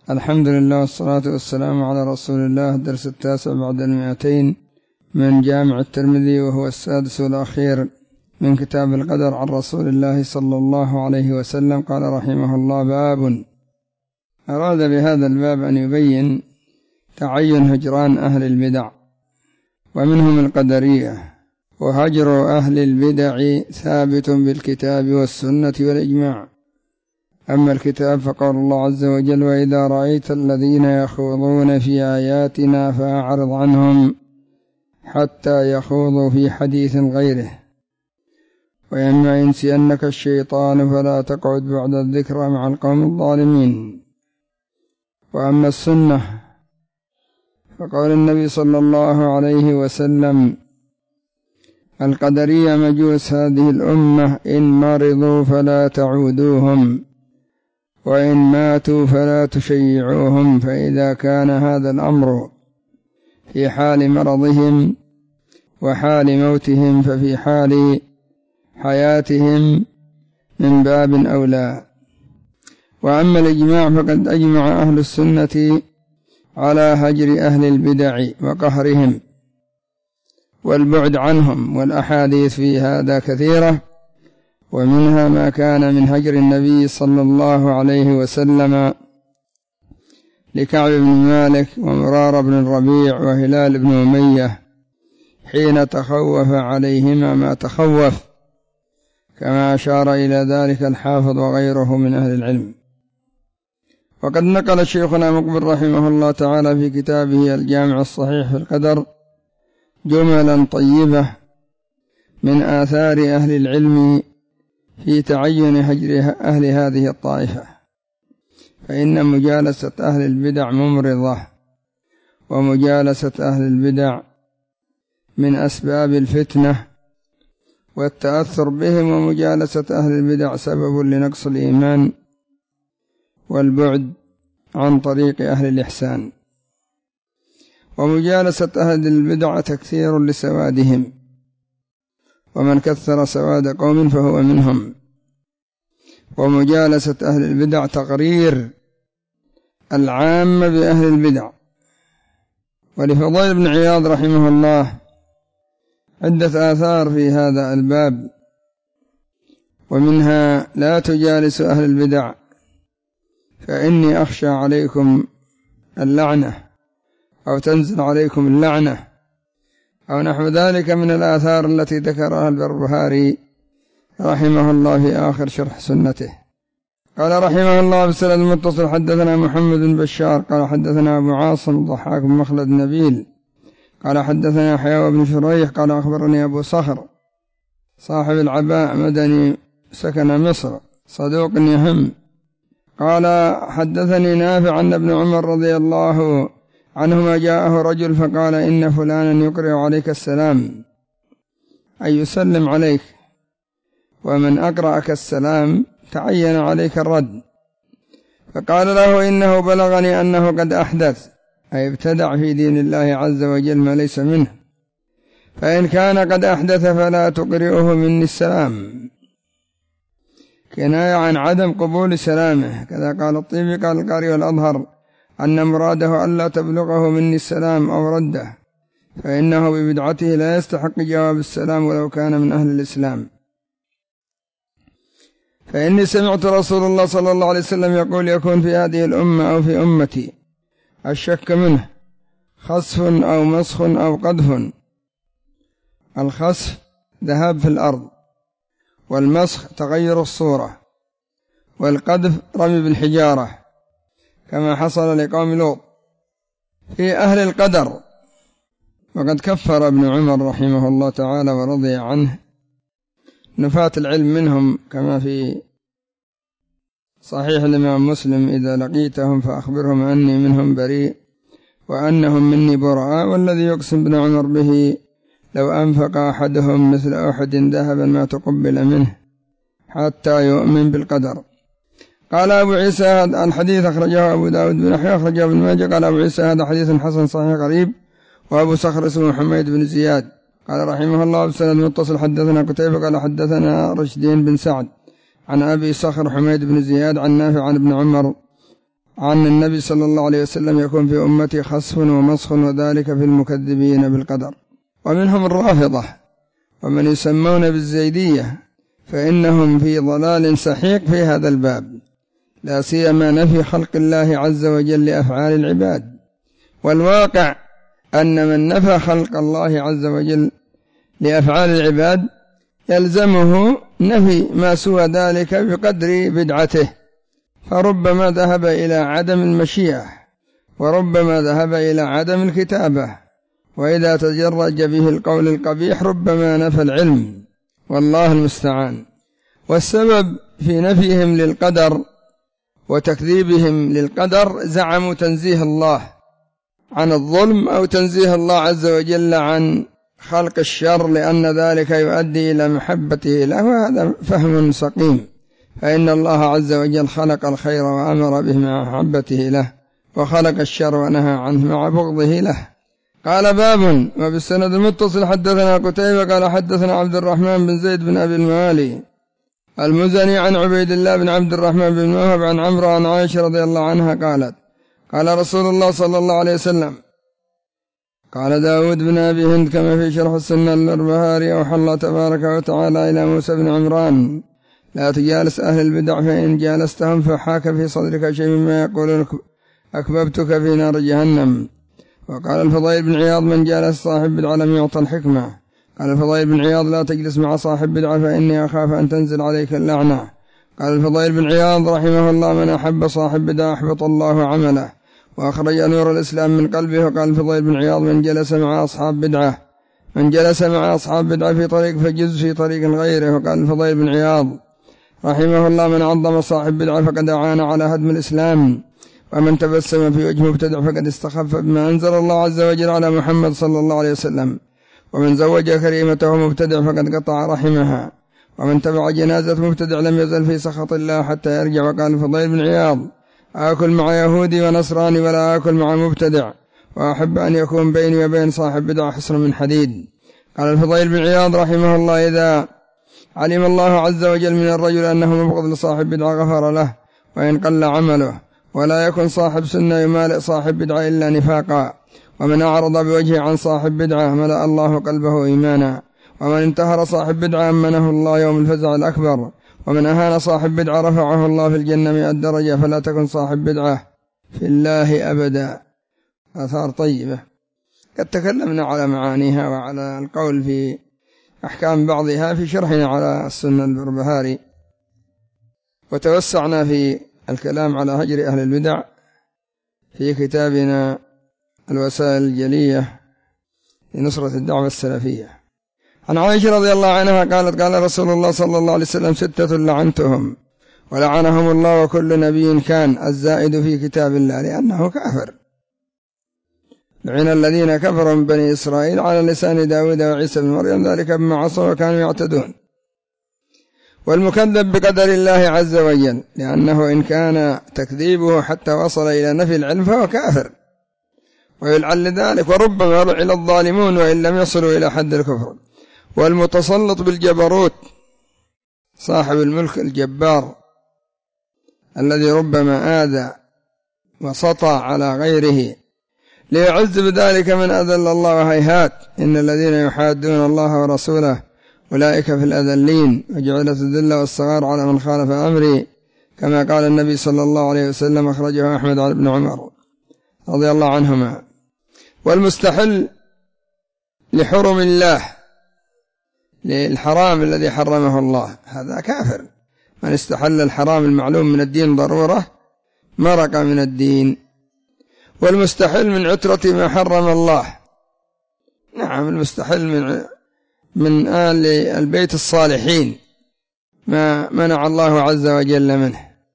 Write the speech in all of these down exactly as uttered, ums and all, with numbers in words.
الحمد لله والصلاة والسلام على رسول الله. الدرس التاسع بعد المئتين من جامع الترمذي، وهو السادس والأخير من كتاب القدر عن رسول الله صلى الله عليه وسلم. قال رحمه الله: باب. أراد بهذا الباب أن يبين تعين هجران أهل البدع ومنهم القدرية، وهجر أهل البدع ثابت بالكتاب والسنة والإجماع. أما الكتاب فقال الله عز وجل: وإذا رأيت الذين يخوضون في آياتنا فأعرض عنهم حتى يخوضوا في حديث غيره، وإما ينسينك الشيطان فلا تقعد بعد الذكرى مع القوم الظالمين. وأما السنة فقال النبي صلى الله عليه وسلم: القدرية مجوس هذه الأمة، إن مرضوا فلا تعودوهم، وإن ماتوا فلا تشيعوهم. فإذا كان هذا الأمر في حال مرضهم وحال موتهم ففي حال حياتهم من باب أولى. وأما الإجماع فقد أجمع أهل السنة على هجر أهل البدع وقهرهم والبعد عنهم، والأحاديث في هذا كثيرة، ومنها ما كان من هجر النبي صلى الله عليه وسلم لكعب بن مالك ومرار بن الربيع وهلال بن أمية حين تخوف عليهما ما تخوف، كما أشار إلى ذلك الحافظ وغيره من أهل العلم. وقد نقل شيخنا مقبل رحمه الله تعالى في كتابه الجامع الصحيح في القدر جملا طيبة من آثار أهل العلم في تعين هجر أهل هذه الطائفة، فإن مجالسة أهل البدع ممرضة، ومجالسة أهل البدع من أسباب الفتنة والتأثر بهم، ومجالسة أهل البدع سبب لنقص الإيمان والبعد عن طريق أهل الإحسان. ومجالسة أهل البدع تكثير لسوادهم، ومن كثر سواد قوم فهو منهم. ومجالسة أهل البدع تقرير العامة بأهل البدع. ولفضيل بن عياض رحمه الله عدة آثار في هذا الباب، ومنها: لا تجالس أهل البدع فإني أخشى عليكم اللعنة، أو تنزل عليكم اللعنة، أو نحو ذلك من الآثار التي ذكرها البربهاري رحمه الله في آخر شرح سنته. قال رحمه الله: بسند المتصل حدثنا محمد بن بشار قال حدثنا أبو عاصم الضحاك بن مخلد نبيل قال حدثنا حيوى بن شريح قال أخبرني أبو صخر صاحب العباء مدني سكن مصر صدوق يهم قال حدثني نافع أن ابن عمر رضي الله عنهما جاءه رجل فقال: إن فلانا يقرأ عليك السلام، أي يسلم عليك، ومن أقرأك السلام تعين عليك الرد. فقال له: إنه بلغني أنه قد أحدث، أي ابتدع في دين الله عز وجل ما ليس منه، فإن كان قد أحدث فلا تقرئه مني السلام، كناية عن عدم قبول سلامه. كذا قال الطيبي قال القاري والأظهر أن مراده ألا تبلغه مني السلام أو رده، فإنه ببدعته لا يستحق جواب السلام ولو كان من أهل الإسلام. فإني سمعت رسول الله صلى الله عليه وسلم يقول: يكون في هذه الأمة أو في أمتي الشك منه خسف أو مسخ أو قذف. الخسف ذهاب في الأرض، والمسخ تغير الصورة، والقذف رمي بالحجارة كما حصل لقوم لوط. في أهل القدر وقد كفر ابن عمر رحمه الله تعالى ورضي عنه نفاة العلم منهم، كما في صحيح الإمام مسلم: إذا لقيتهم فأخبرهم أني منهم بريء وأنهم مني براء، والذي يقسم ابن عمر به لو أنفق أحدهم مثل أحد ذهبا ما تقبل منه حتى يؤمن بالقدر. قال أبو عيسى: الحديث أخرجه أبو داود بن يحيى أخرجه ابن ماجه. قال أبو عيسى: هذا حديث حسن صحيح قريب. وأبو صخر اسمه حميد بن زياد. قال رحمه الله: بسند متصل حدثنا قتيبة قال حدثنا رشدين بن سعد عن أبي صخر حميد بن زياد عن نافع عن ابن عمر عن النبي صلى الله عليه وسلم يكون في أمتي خسف ومسخ وذلك في المكذبين بالقدر. ومنهم الرافضة ومن يسمون بالزيدية، فإنهم في ضلال سحيق في هذا الباب، لا سيما نفي خلق الله عز وجل لأفعال العباد. والواقع أن من نفى خلق الله عز وجل لأفعال العباد يلزمه نفي ما سوى ذلك بقدر بدعته، فربما ذهب إلى عدم المشيئة وربما ذهب إلى عدم الكتابة، وإذا تجرج به القول القبيح ربما نفى العلم، والله المستعان. والسبب في نفيهم للقدر وتكذيبهم للقدر زعموا تنزيه الله عن الظلم أو تنزيه الله عز وجل عن خلق الشر، لأن ذلك يؤدي إلى محبته له، وهذا فهم سقيم. فإن الله عز وجل خلق الخير وأمر به مع محبته له، وخلق الشر ونهى عنه مع بغضه له. قال باب وبالسند المتصل حدثنا قتيبة قال حدثنا عبد الرحمن بن زيد بن أبي الموالي المزني عن عبيد الله بن عبد الرحمن بن موهب عن عمرو عن عائشة رضي الله عنها قالت قال رسول الله صلى الله عليه وسلم قال داود بن أبي هند كما في شرح السنة للبربهاري أوحى الله تبارك وتعالى إلى موسى بن عمران لا تجالس أهل البدع فإن جالستهم فحاك في صدرك شيء مما يقولون أكببتك في نار جهنم. وقال الفضيل بن عياض من جالس صاحب بدعة لم يعطى الحكمة. قال الفضيل بن عياض لا تجلس مع صاحب بدعة فإني أخاف أن تنزل عليك اللعنة. قال الفضيل بن عياض رحمه الله من أحب صاحب بدعة أحبط الله عمله وأخرج نور الإسلام من قلبه. وقال الفضيل بن عياض من جلس مع أصحاب بدعة من جلس مع أصحاب بدعة في طريق فجز في طريق غيره. وقال الفضيل بن عياض رحمه الله من عظم صاحب بدعة فقد أعان على هدم الإسلام، ومن تبسم في وجه مبتدع فقد استخف بما أنزل الله عز وجل على محمد صلى الله عليه وسلم، ومن زوج كريمته مبتدع فقد قطع رحمها، ومن تبع جنازة مبتدع لم يزل في سخط الله حتى يرجع. وقال الفضيل بن عياض آكل مع يهودي ونصراني ولا آكل مع مبتدع، وأحب أن يكون بيني وبين صاحب بدعة حصن من حديد. قال الفضيل بن عياض رحمه الله إذا علم الله عز وجل من الرجل أنه مبغض لصاحب بدعة غفر له وإن قل عمله، ولا يكن صاحب سنة يمالئ صاحب بدعة إلا نفاقا، ومن أعرض بوجهه عن صاحب بدعة ملأ الله قلبه إيمانا، ومن انتهر صاحب بدعة أمنه الله يوم الفزع الأكبر، ومن أهان صاحب بدعة رفعه الله في الجنة مئة درجة، فلا تكن صاحب بدعة في الله أبدا. آثار طيبة قد تكلمنا على معانيها وعلى القول في أحكام بعضها في شرحنا على السنة البربهاري، وتوسعنا في الكلام على هجر أهل البدع في كتابنا الوسائل الجلية لنصرة الدعوة السلفية. عن عائشة رضي الله عنها قالت قال رسول الله صلى الله عليه وسلم ستة لعنتهم ولعنهم الله وكل نبي كان الزائد في كتاب الله لأنه كافر. لعن الذين كفروا من بني إسرائيل على لسان داود وعيسى بن مريم ذلك بما عصوا وكانوا يعتدون. والمكذب بقدر الله عز وجل لأنه إن كان تكذيبه حتى وصل إلى نفي العلم فهو كافر ويلعن لذلك، وربما لعن الظالمون وإن لم يصلوا إلى حد الكفر. والمتسلط بالجبروت صاحب الملك الجبار الذي ربما آذى وسطى على غيره ليعز بذلك من أذل الله هيهات إن الذين يحادون الله ورسوله أولئك في الأذلين وجعلت الذل والصغار على من خالف أمري كما قال النبي صلى الله عليه وسلم أخرجه أحمد عن ابن عمر رضي الله عنهما. والمستحل لحرم الله للحرام الذي حرمه الله هذا كافر. من استحل الحرام المعلوم من الدين ضرورة مرق من الدين. والمستحل من عترة ما حرم الله، نعم المستحل من من آل البيت الصالحين ما منع الله عز وجل منه.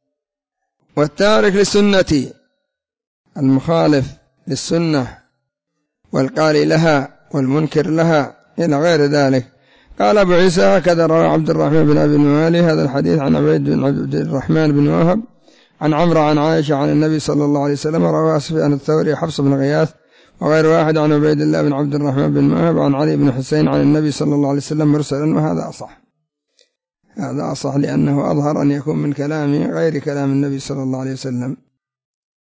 والتارك لسنتي المخالف للسنة والقارئ لها والمنكر لها إلى غير ذلك. قال أبو عيسى هكذا روى عبد الرحمن بن أبي الموالي هذا الحديث عن عبيد بن عبد الرحمن بن وهب عن عمرو عن عائشة عن النبي صلى الله عليه وسلم. رواه سفيان الثوري حفص بن غياث وغير واحد عن عبيد الله بن عبد الرحمن بن وهب عن علي بن حسين عن النبي صلى الله عليه وسلم مرسلا، وهذا أصح. هذا أصح لأنه أظهر أن يكون من كلام غير كلام النبي صلى الله عليه وسلم.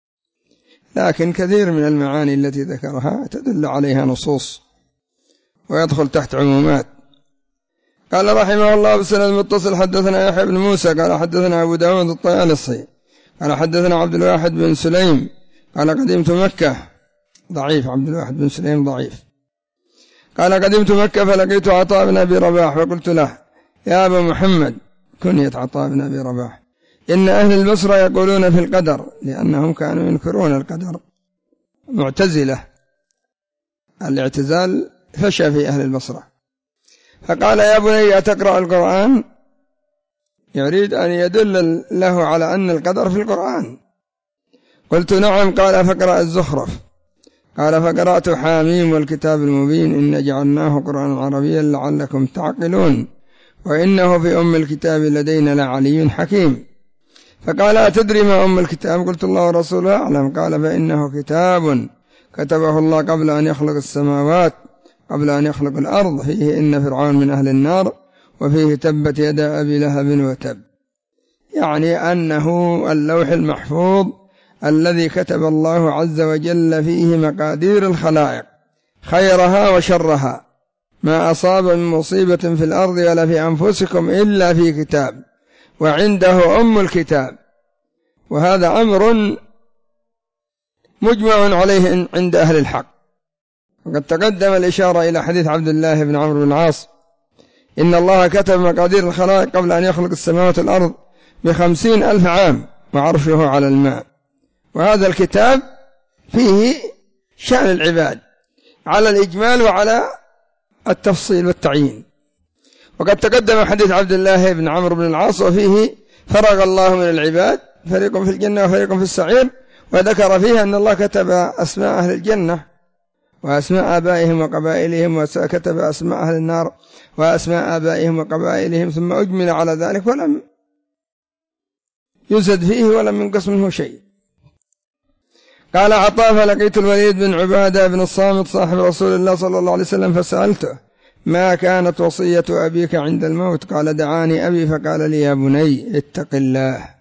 لكن كثير من المعاني التي ذكرها تدل عليها نصوص ويدخل تحت عمومات. قال رحمه الله بسند المتصل حدثنا يحيى بن موسى قال حدثنا أبو داود الطيالسي قال حدثنا عبد الواحد بن سليم قال قدمت مكة، ضعيف عبد الواحد بن سليم ضعيف. قال قدمت مكة فلقيت عطاء بن أبي رباح فقلت له يا أبا محمد، كنية عطاء بن أبي رباح، إن أهل البصرة يقولون في القدر، لأنهم كانوا ينكرون القدر، معتزلة، الاعتزال فشى في أهل البصرة. فقال يا بني أتقرأ القرآن؟ يريد أن يدل له على أن القدر في القرآن. قلت نعم. قال فقرأ الزخرف. قال فقرأت حاميم والكتاب المبين إن جعلناه قرآنا عربيا لعلكم تعقلون وإنه في أم الكتاب لدينا لعلي حكيم. فقال أتدري ما أم الكتاب؟ قلت الله ورسوله أعلم. قال فإنه كتاب كتبه الله قبل أن يخلق السماوات قبل أن يخلق الأرض، فيه إن فرعون من أهل النار وفيه تبت يدا أبي لهب وتب، يعني أنه اللوح المحفوظ الذي كتب الله عز وجل فيه مقادير الخلائق خيرها وشرها، ما أصاب من مصيبة في الأرض ولا في أنفسكم إلا في كتاب، وعنده أم الكتاب. وهذا أمر مجمع عليه عند أهل الحق. وقد تقدم الإشارة إلى حديث عبد الله بن عمرو بن العاص إن الله كتب مقادير الخلائق قبل أن يخلق السماوات والأرض بخمسين ألف عام وعرشه على الماء. وهذا الكتاب فيه شأن العباد على الإجمال وعلى التفصيل والتعيين. وقد تقدم حديث عبد الله بن عمرو بن العاص وفيه فرغ الله من العباد فريق في الجنة وفريق في السعير، وذكر فيه أن الله كتب أسماء أهل الجنة وأسماء آبائهم وقبائلهم، وكتب أسماء أهل النار وأسماء آبائهم وقبائلهم، ثم أجمل على ذلك ولم يزد فيه ولم ينقص منه شيء. قال عطاء فلقيت الوليد بن عبادة بن الصامت صاحب رسول الله صلى الله عليه وسلم فسألته ما كانت وصية أبيك عند الموت؟ قال دعاني أبي فقال لي يا بني اتق الله.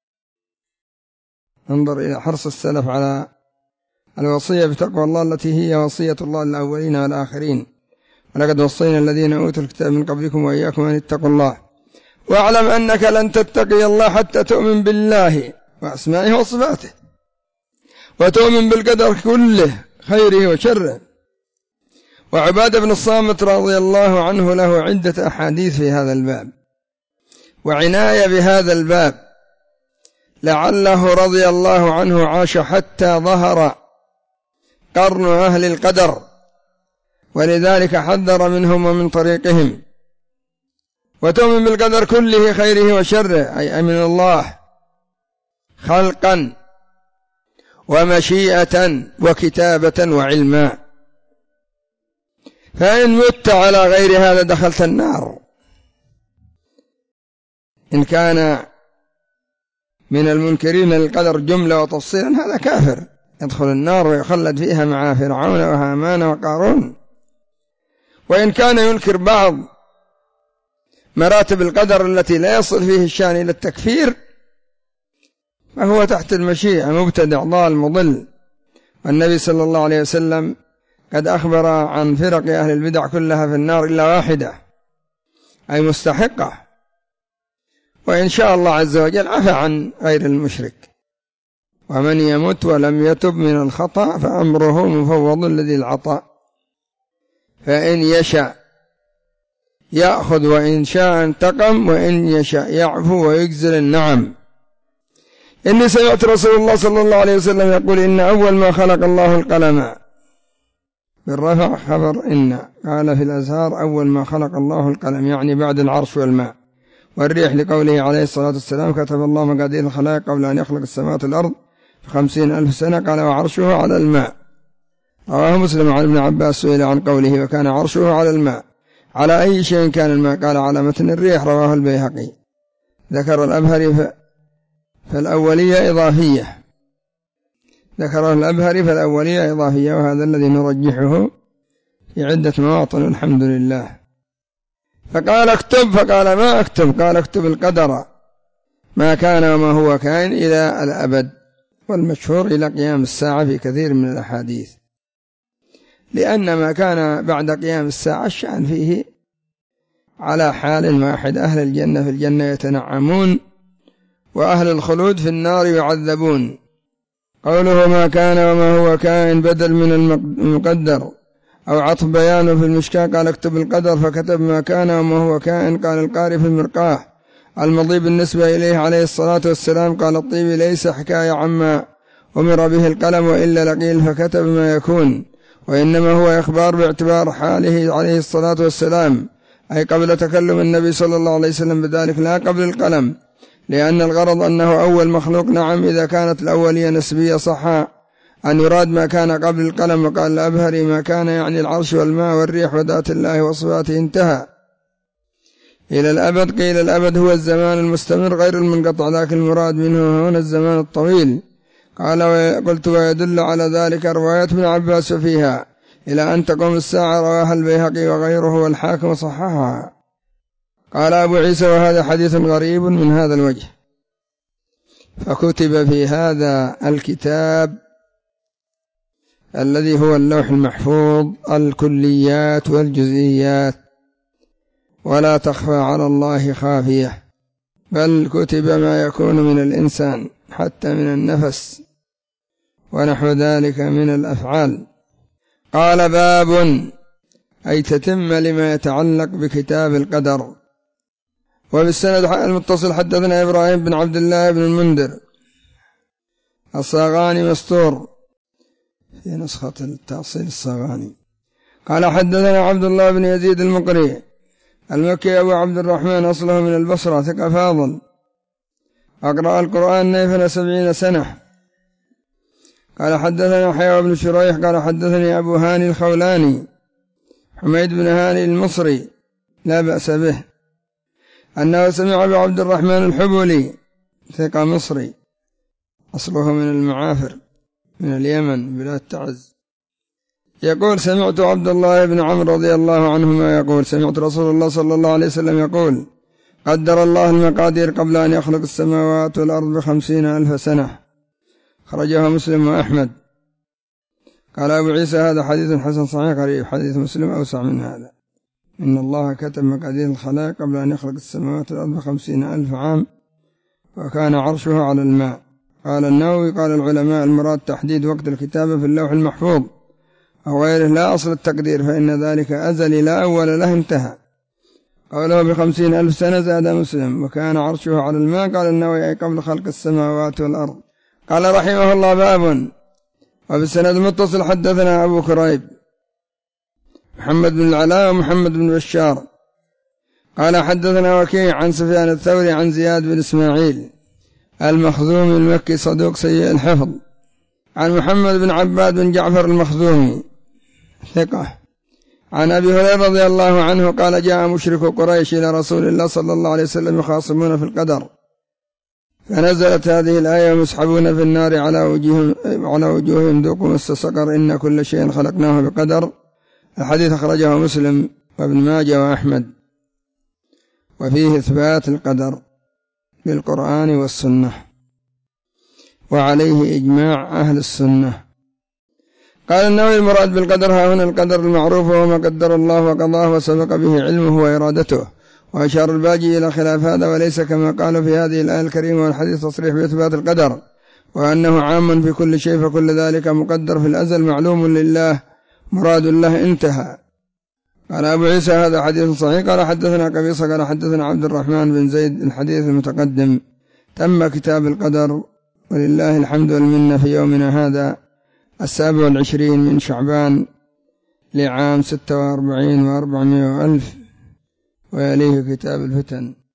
انظر إلى حرص السلف على الوصية بتقوى الله التي هي وصية الله الأولين والآخرين. ولقد وصينا الذين أوتوا الكتاب من قبلكم وإياكم أن اتقوا الله واعلم أنك لن تتقي الله حتى تؤمن بالله وأسمائه وصفاته وتؤمن بالقدر كله خيره وشره. وعبادة بن الصامت رضي الله عنه له عدة أحاديث في هذا الباب وعناية بهذا الباب، لعله رضي الله عنه عاش حتى ظهر قرن أهل القدر، ولذلك حذر منهم ومن طريقهم. وتؤمن بالقدر كله خيره وشره، أي أمن الله خلقا ومشيئة وكتابة وعلما. فإن مت على غير هذا دخلت النار. إن كان من المنكرين للقدر جملة وتفصيلا هذا كافر يدخل النار ويخلد فيها مع فرعون وهامان وقارون. وإن كان ينكر بعض مراتب القدر التي لا يصل فيه الشأن إلى التكفير فهو تحت المشيئة مبتدع ضال مضل. والنبي صلى الله عليه وسلم قد أخبر عن فرق أهل البدع كلها في النار إلا واحدة أي مستحقة، وإن شاء الله عز وجل عفى عن غير المشرك. ومن يمت ولم يتب من الخطأ فأمره مفوض لذي العطاء، فإن يشاء يأخذ وإن شاء انتقم وإن يشاء يعفو ويجزل النعم. إني سمعت رسول الله صلى الله عليه وسلم يقول إن أول ما خلق الله القلم بالرفع خبر إن، قال في الأزهار أول ما خلق الله القلم يعني بعد العرش والماء، والريح لقوله عليه الصلاة والسلام كتب الله مقادير الخلائق قبل أن يخلق السماوات والأرض في خمسين ألف سنة، قال وعرشه على الماء. رواه مسلم عن ابن عباس سئل عن قوله وكان عرشه على الماء على أي شيء كان الماء؟ قال على متن الريح. رواه البيهقي. ذكر الأبهري فالأولية إضافية ذكره الأبهري فالأولية إضافية، وهذا الذي نرجحه في عدة مواطن الحمد لله. فقال اكتب، فقال ما اكتب؟ قال اكتب القدر ما كان وما هو كائن إلى الأبد. والمشهور إلى قيام الساعة في كثير من الأحاديث، لأن ما كان بعد قيام الساعة الشأن فيه على حال واحد، أهل الجنة في الجنة يتنعمون، وأهل الخلود في النار يعذبون. قوله ما كان وما هو كائن بدل من المقدر، أو عطف بيانه في المشكاة قال اكتب القدر فكتب ما كان وما هو كائن. قال القارئ في المرقاه المضي بالنسبة إليه عليه الصلاة والسلام قال الطيب ليس حكاية عما أمر به القلم وإلا لقيل فكتب ما يكون، وإنما هو إخبار باعتبار حاله عليه الصلاة والسلام، أي قبل تكلم النبي صلى الله عليه وسلم بذلك لا قبل القلم، لأن الغرض أنه أول مخلوق. نعم إذا كانت الأولية نسبية صح أن يراد ما كان قبل القلم. وقال الأبهري ما كان يعني العرش والماء والريح وذات الله وصفاته انتهى إلى الأبد. قيل الأبد هو الزمان المستمر غير المنقطع، لكن المراد منه هنا الزمان الطويل. قال قلت ويدل على ذلك رواية ابن عباس فيها إلى أن تقوم الساعة رواها البيهقي وغيره والحاكم صححها. قال أبو عيسى وهذا حديث غريب من هذا الوجه. فكتب في هذا الكتاب الذي هو اللوح المحفوظ الكليات والجزئيات، ولا تخفى على الله خافية، بل كتب ما يكون من الإنسان حتى من النفس ونحو ذلك من الأفعال. قال باب أي تتم لما يتعلق بكتاب القدر. وبالسند المتصل حدثنا إبراهيم بن عبد الله بن المنذر الصاغاني مستور في نسخة التأصيل الصاغاني. قال حدثنا عبد الله بن يزيد المقري المكي أبو عبد الرحمن أصله من البصرة ثقة فاضل، أقرأ القرآن نيفا سبعين سنة. قال حدثنا حيوى بن شريح قال حدثني أبو هاني الخولاني حميد بن هاني المصري لا بأس به أنه سمع أبو عبد الرحمن الحبولي ثقة مصري أصله من المعافر من اليمن بلاد تعز يقول سمعت عبد الله بن عمرو رضي الله عنهما يقول سمعت رسول الله صلى الله عليه وسلم يقول قدر الله المقادير قبل أن يخلق السماوات والأرض بخمسين ألف سنة، خرجها مسلم وأحمد. قال أبو عيسى هذا حديث حسن صحيح قريب، حديث مسلم أوسع من هذا. إن الله كتب مقادير الخلائق قبل أن يخلق السماوات والأرض بخمسين ألف عام، وكان عرشه على الماء. قال النووي قال العلماء المراد تحديد وقت الكتابة في اللوح المحفوظ أو غيره لا أصل التقدير، فإن ذلك أزلي لا أول له انتهى. قوله بخمسين ألف سنة زاد مسلم وكان عرشه على الماء. قال النووي أي قبل خلق السماوات والأرض. قال رحمه الله باب. وبالسند المتصل حدثنا أبو كريب محمد بن العلاء ومحمد بن بشار قال حدثنا وكيع عن سفيان الثوري عن زياد بن إسماعيل المخزومي المكي صدوق سيء الحفظ عن محمد بن عباد بن جعفر المخزومي ثقة عن أبي هريرة رضي الله عنه قال جاء مشرك قريش إلى رسول الله صلى الله عليه وسلم يخاصمون في القدر، فنزلت هذه الآية مسحبون في النار على وجوههم على وجوههم ذوقوا مس سقر إن كل شيء خلقناه بقدر. الحديث أخرجه مسلم وابن ماجه وأحمد، وفيه إثبات القدر بالقرآن والسنة، وعليه إجماع أهل السنة. قال النووي المراد بالقدر ها هنا القدر المعروف وهو ما قدر الله وقضاه وسبق به علمه وإرادته، وأشار الباجي إلى خلاف هذا وليس كما قالوا في هذه الآية الكريمة والحديث تصريح بإثبات القدر وأنه عام في كل شيء، فكل ذلك مقدر في الأزل معلوم لله مراد الله انتهى. قال أبو عيسى هذا حديث صحيح. قال حدثنا قبيصة قال حدثنا عبد الرحمن بن زيد الحديث المتقدم. تم كتاب القدر ولله الحمد والمنة في يومنا هذا السابع والعشرين من شعبان لعام ستة وأربعين وأربعمائة وألف، ويليه كتاب الفتن.